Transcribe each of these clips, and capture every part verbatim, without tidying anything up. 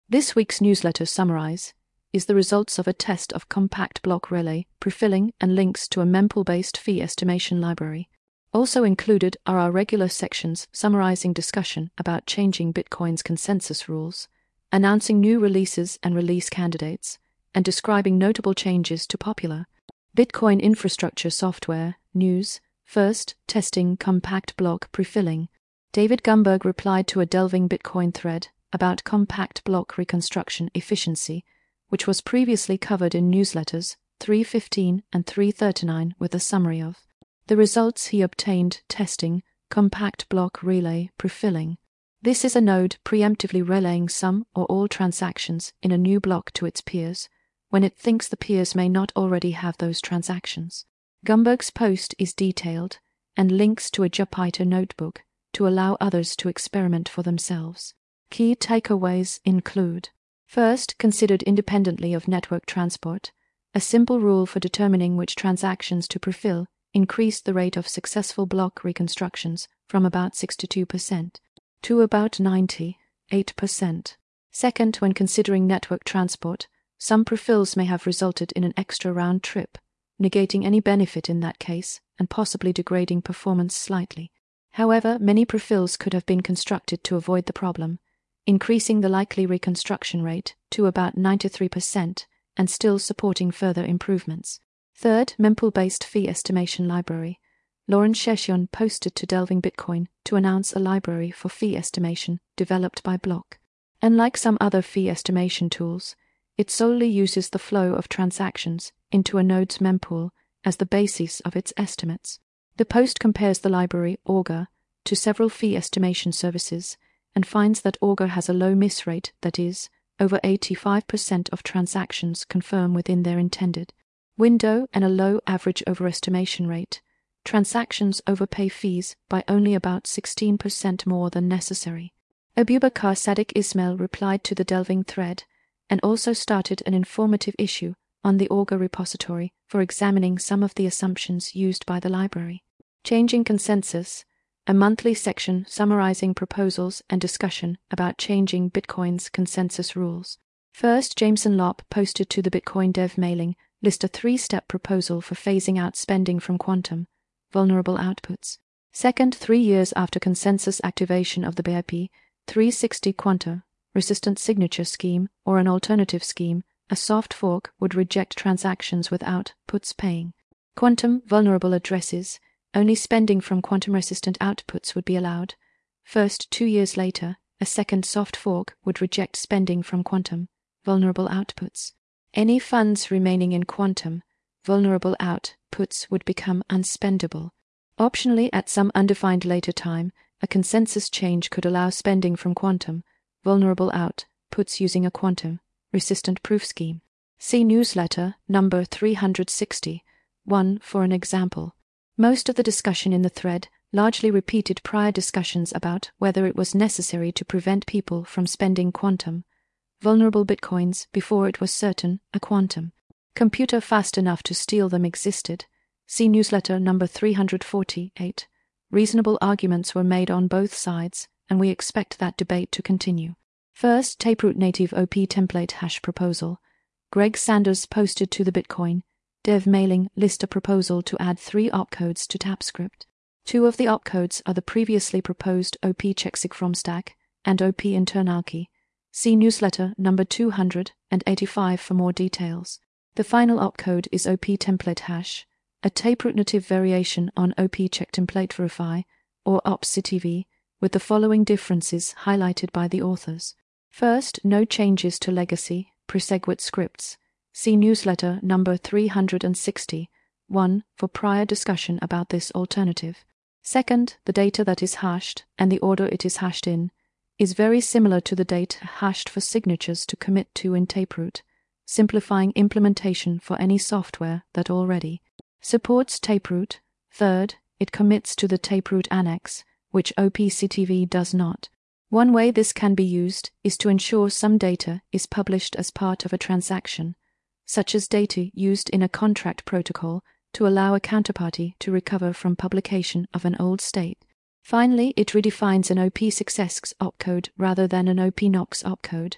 This week's newsletter summarize is the results of a test of compact block relay prefilling and links to a mempool-based fee estimation library. Also included are our regular sections summarizing discussion about changing Bitcoin's consensus rules, announcing new releases and release candidates, and describing notable changes to popular Bitcoin infrastructure software news. First, testing compact block prefilling. David Gumberg replied to a Delving Bitcoin thread about compact block reconstruction efficiency, which was previously covered in newsletters three fifteen and three thirty-nine with a summary of the results he obtained testing compact block relay prefilling. This is a node preemptively relaying some or all transactions in a new block to its peers when it thinks the peers may not already have those transactions. Gumberg's post is detailed and links to a Jupyter notebook to allow others to experiment for themselves. Key takeaways include: first, considered independently of network transport, a simple rule for determining which transactions to prefill increased the rate of successful block reconstructions from about sixty-two percent to about ninety-eight percent. Second, when considering network transport, some prefills may have resulted in an extra round trip, negating any benefit in that case and possibly degrading performance slightly. However, many prefills could have been constructed to avoid the problem, increasing the likely reconstruction rate to about ninety-three percent and still supporting further improvements. Third, mempool-based fee estimation library. Lauren Sheshion posted to Delving Bitcoin to announce a library for fee estimation developed by Block. Unlike some other fee estimation tools, it solely uses the flow of transactions into a node's mempool as the basis of its estimates. The post compares the library Augur to several fee estimation services and finds that Augur has a low miss rate, that is, over eighty-five percent of transactions confirm within their intended window, and a low average overestimation rate. Transactions overpay fees by only about sixteen percent more than necessary. Abubakar Sadiq Ismail replied to the Delving thread and also started an informative issue on the Augur repository for examining some of the assumptions used by the library. Changing Consensus, a monthly section summarizing proposals and discussion about changing Bitcoin's consensus rules. First, Jameson Lopp posted to the Bitcoin Dev mailing list a three-step proposal for phasing out spending from quantum vulnerable outputs. Second, three years after consensus activation of the B I P three sixty Quantum resistant signature scheme or an alternative scheme, a soft fork would reject transactions without puts paying quantum vulnerable addresses. Only spending from quantum-resistant outputs would be allowed. First, two years later, a second soft fork would reject spending from quantum vulnerable outputs. Any funds remaining in quantum vulnerable outputs would become unspendable. Optionally, at some undefined later time, a consensus change could allow spending from quantum vulnerable outputs using a quantum-resistant proof scheme. See newsletter number three hundred sixty-one for an example. Most of the discussion in the thread largely repeated prior discussions about whether it was necessary to prevent people from spending quantum vulnerable bitcoins before it was certain a quantum computer fast enough to steal them existed. See newsletter number three hundred forty-eight. Reasonable arguments were made on both sides, and we expect that debate to continue. First, Taproot native O P template hash proposal. Greg Sanders posted to the Bitcoin Dev mailing list a proposal to add three opcodes to TapScript. Two of the opcodes are the previously proposed O P checksig from stack and O P internal key. See newsletter number two hundred eighty-five for more details. The final opcode is O P template hash, a Taproot native variation on O P check template verify or O P C T V, with the following differences highlighted by the authors. First, no changes to legacy pre-SegWit scripts. See newsletter number three hundred sixty-one for prior discussion about this alternative. Second, the data that is hashed and the order it is hashed in is very similar to the data hashed for signatures to commit to in Taproot, simplifying implementation for any software that already supports Taproot. Third, it commits to the Taproot annex, which O P C T V does not. One way this can be used is to ensure some data is published as part of a transaction, such as data used in a contract protocol to allow a counterparty to recover from publication of an old state. Finally, it redefines an O P success opcode rather than an O P N O X opcode.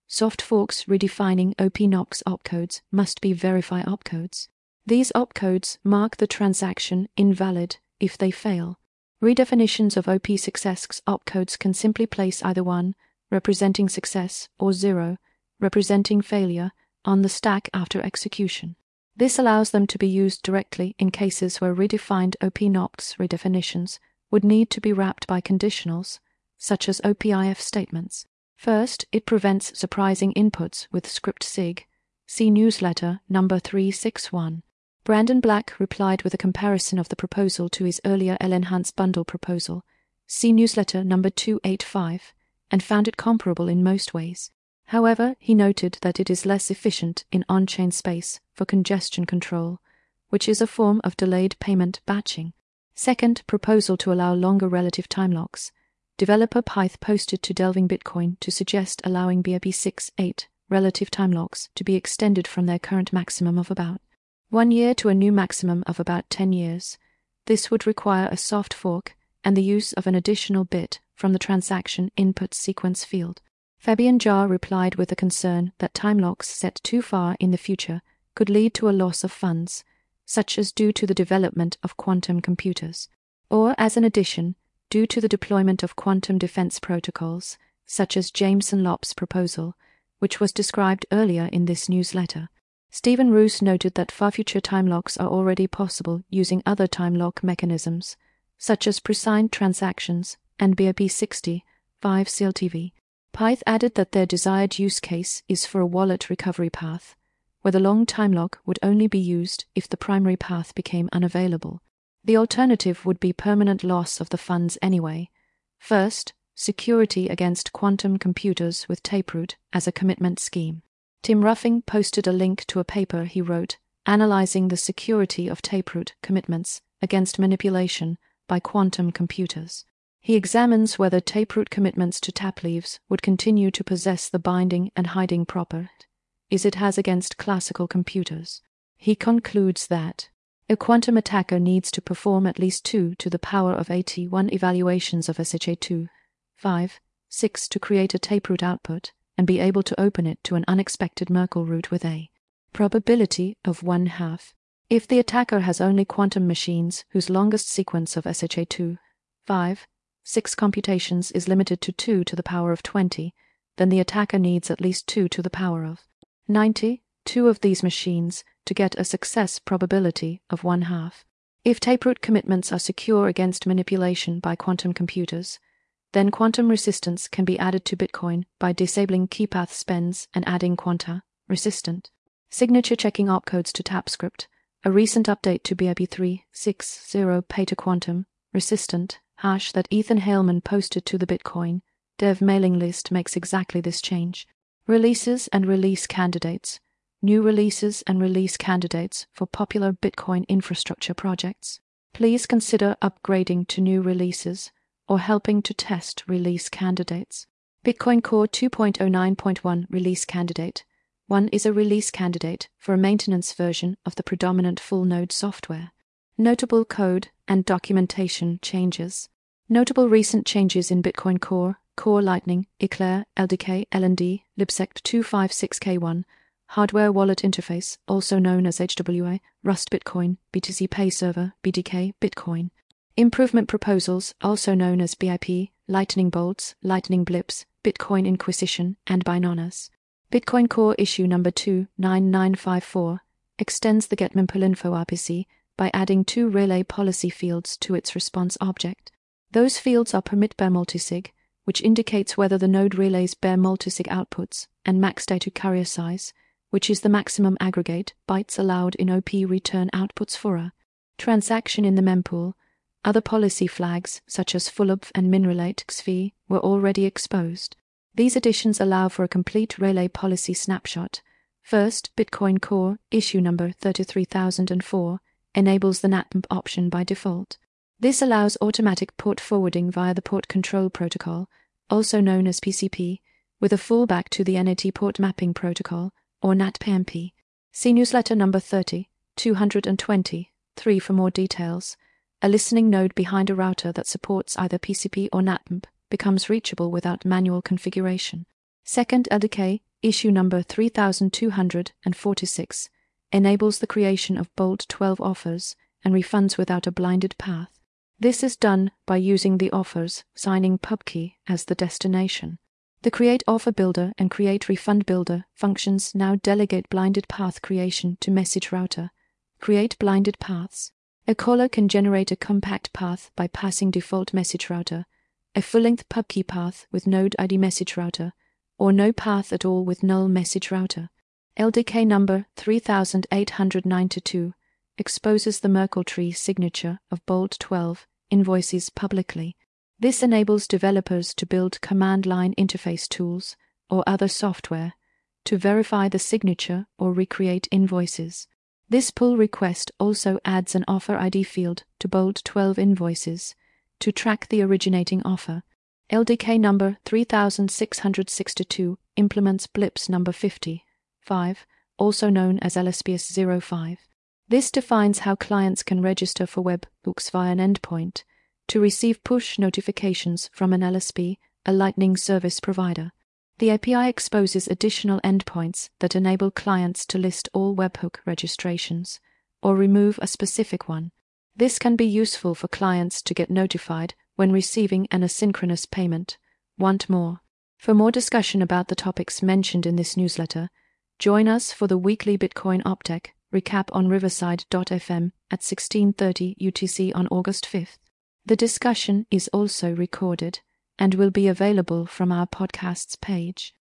Soft forks redefining O P Knox opcodes must be verify opcodes. These opcodes mark the transaction invalid if they fail. Redefinitions of O P success opcodes can simply place either one, representing success, or zero, representing failure, on the stack after execution. This allows them to be used directly in cases where redefined O P Knox redefinitions would need to be wrapped by conditionals, such as O P I F statements. First, it prevents surprising inputs with script-sig. See newsletter number three sixty-one. Brandon Black replied with a comparison of the proposal to his earlier L-Enhanced bundle proposal. See newsletter number two eighty-five, and found it comparable in most ways. However, he noted that it is less efficient in on-chain space for congestion control, which is a form of delayed payment batching. Second, proposal to allow longer relative time locks. Developer Pyth posted to Delving Bitcoin to suggest allowing B I P six eight relative time locks to be extended from their current maximum of about one year to a new maximum of about ten years. This would require a soft fork and the use of an additional bit from the transaction input sequence field. Fabian Jar replied with a concern that time locks set too far in the future could lead to a loss of funds, such as due to the development of quantum computers, or as an addition, due to the deployment of quantum defense protocols, such as Jameson Lopp's proposal, which was described earlier in this newsletter. Stephen Roos noted that far future time locks are already possible using other time lock mechanisms, such as presigned transactions and B I P sixty five C L T V. Pyth added that their desired use case is for a wallet recovery path, where the long time lock would only be used if the primary path became unavailable. The alternative would be permanent loss of the funds anyway. First, security against quantum computers with Taproot as a commitment scheme. Tim Ruffing posted a link to a paper he wrote analyzing the security of Taproot commitments against manipulation by quantum computers. He examines whether Taproot commitments to Tapleaves would continue to possess the binding and hiding properties it has against classical computers. He concludes that a quantum attacker needs to perform at least two to the power of eighty-one evaluations of S H A two, five, six to create a Taproot output and be able to open it to an unexpected Merkle root with a probability of one half. If the attacker has only quantum machines whose longest sequence of S H A two, five, six computations is limited to two to the power of twenty, then the attacker needs at least two to the power of ninety, two of these machines, to get a success probability of one half. If Taproot commitments are secure against manipulation by quantum computers, then quantum resistance can be added to Bitcoin by disabling keypath spends and adding quanta resistant signature checking opcodes to TapScript. A recent update to B I P three sixty Peta Quantum resistant hash that Ethan Haleman posted to the Bitcoin dev mailing list makes exactly this change. Releases and release candidates. New releases and release candidates for popular Bitcoin infrastructure projects. Please consider upgrading to new releases or helping to test release candidates. Bitcoin Core two point oh nine point one Release Candidate. one is a release candidate for a maintenance version of the predominant full node software. Notable code and documentation changes. Notable recent changes in Bitcoin Core, Core Lightning, Eclair, L D K, L N D, Libsect two fifty-six K one, Hardware Wallet Interface, also known as H W A, Rust Bitcoin, B T C Pay Server, B D K, Bitcoin. Improvement Proposals, also known as B I P, Lightning Bolts, Lightning Blips, Bitcoin Inquisition, and Binanas. Bitcoin Core Issue Number two nine nine five four extends the getMempleInfo R P C by adding two relay policy fields to its response object. Those fields are permit bear multisig, which indicates whether the node relays bear multisig outputs, and max data carrier size, which is the maximum aggregate bytes allowed in O P return outputs for a transaction in the mempool. Other policy flags, such as fullupf and minrelate X V, were already exposed. These additions allow for a complete relay policy snapshot. First, Bitcoin Core, issue number thirty-three thousand four, enables the NatMemp option by default. This allows automatic port forwarding via the Port Control Protocol, also known as P C P, with a fallback to the N A T Port Mapping Protocol, or NatPMP. See newsletter number thirty, two twenty, three for more details. A listening node behind a router that supports either P C P or NatMemp becomes reachable without manual configuration. Second, L D K, issue number three thousand two hundred forty-six, enables the creation of bold twelve offers and refunds without a blinded path. This is done by using the offers signing pubkey as the destination. The Create Offer Builder and Create Refund Builder functions now delegate blinded path creation to Message Router. Create blinded paths. A caller can generate a compact path by passing default Message Router, a full-length pubkey path with Node I D Message Router, or no path at all with null Message Router. L D K number three thousand eight hundred ninety-two exposes the Merkle tree signature of bold twelve invoices publicly. This enables developers to build command line interface tools or other software to verify the signature or recreate invoices. This pull request also adds an offer I D field to bold twelve invoices to track the originating offer. L D K number three thousand six hundred sixty-two implements blips number fifty-five, also known as L S P S zero five. This defines how clients can register for webhooks via an endpoint to receive push notifications from an L S P, a Lightning service provider. The A P I exposes additional endpoints that enable clients to list all webhook registrations or remove a specific one. This can be useful for clients to get notified when receiving an asynchronous payment. Want more? For more discussion about the topics mentioned in this newsletter, join us for the weekly Bitcoin Optech recap on riverside dot f m at sixteen thirty U T C on August fifth. The discussion is also recorded and will be available from our podcasts page.